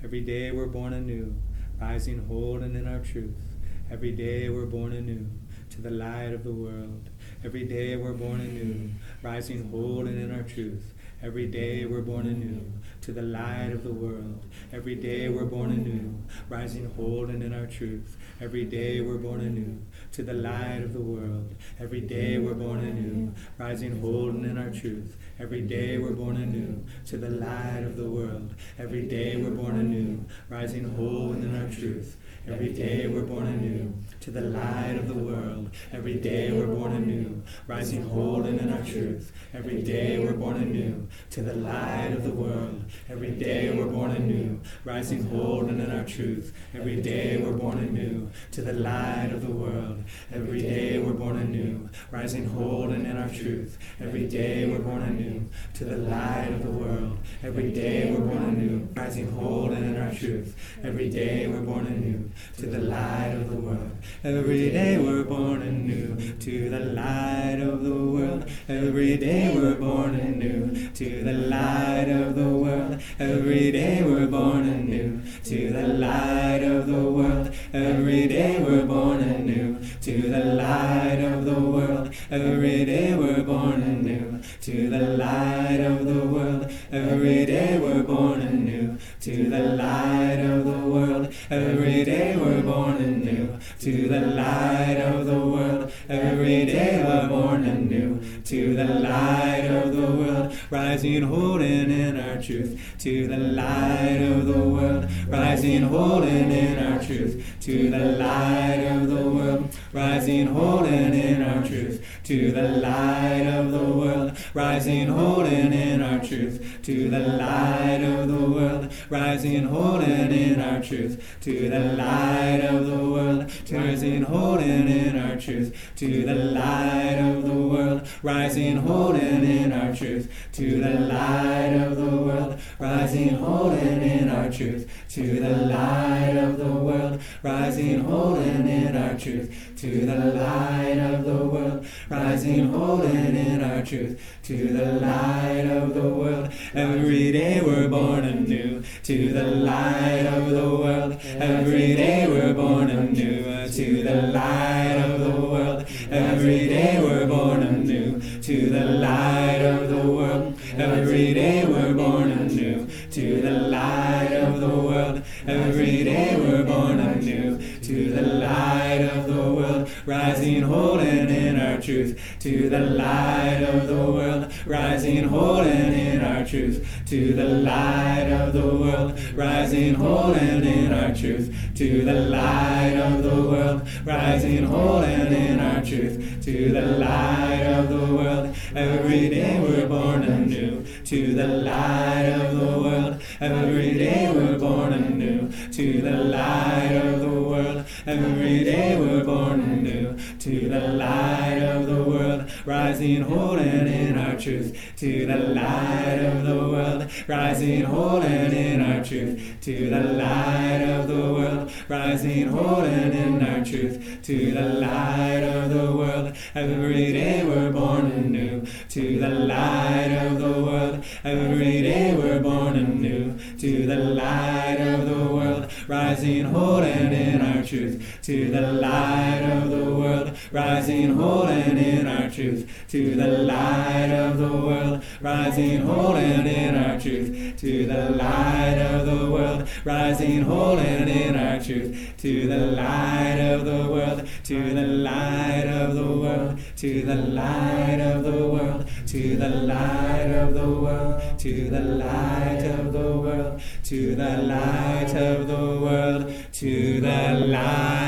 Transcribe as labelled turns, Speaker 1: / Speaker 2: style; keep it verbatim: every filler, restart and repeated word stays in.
Speaker 1: Every day we're born anew, rising, holding in our truth. Every day we're born anew to the light of the world. Every day we're born anew, rising, holding in our truth. Every day we're born anew to the light of the world. Every day we're born anew, rising, holding in our truth. Every day we're born anew to the light of the world. Every day we're born anew, rising, holding in our truth. Every day we're born anew to the light of the world. Every day we're born anew, rising, holding in our truth. Every day we're born anew to the light of the world. Every day we're born anew, rising, holding in our truth. Every day we're born anew to the light of the world. Every day we're born anew, rising, holding in our truth. Every day we're born anew to the light of the world. Every day we're born anew, rising, holding in our truth. Every day we're born anew to the light of the world. Every day we're born anew, rising, holding in our truth. Every day we're born anew to the light of the world. Every day we're born anew to the light of the world. Every day we're born anew to the light of the world. Every day we're born anew to the light of the world. Every day we're born anew to the light of the world. Every day we're born anew to the light of the world. Every day we're born anew to the light of the world. Every day we're born anew to the light of the world. Every day we're born anew to the light of the world. Rising, holding in our truth to the light of the world. Rising, holding in our truth to the light of the world. Rising, holding in our truth to the light of the world. Rising, holding in our truth to the light of the world. Rising, holding in our truth to the light of the world. Rising, holding in our truth to the light of the world. Rising, holding in our truth to the light of the world. Rising, holding in our truth to the light of the world. Rising, holding in our truth to the light of the world. Rising, holding in our truth to the light of the world. Every day we're born anew to the light of the world. Every day we're born anew to the light of the world. Every day we're born anew to the light of the world. Every day we're born anew to the light of the world. Every day we're born anew to the light of the world. Rising, holding in our truth to the light of the world. Rising, holding in our truth to the light of the world. Rising, holding in our truth to the light of the world. Rising, holding in our truth to the light of the world. Every day we're born anew to the light of the world. Every day we're born anew to the light of the world. Every day we're born anew to the light of the world. Rising, holding in our truth to the light of the world. Rising, holding in our truth to the light of the world. Rising, holding in our truth to the light of the world. Every day we're born anew to the light of the world. Every day we're born anew to the light of the world. Rising, holding in our truth to the light of the world. Rising, holding in our truth to the light of the world. Rising, holding in our truth to the light of the world. Rising, holding in our truth to the light of the world. To the light of the world. To the light of the world. To the light of the world. To the light of the world. To the light of the world. To the light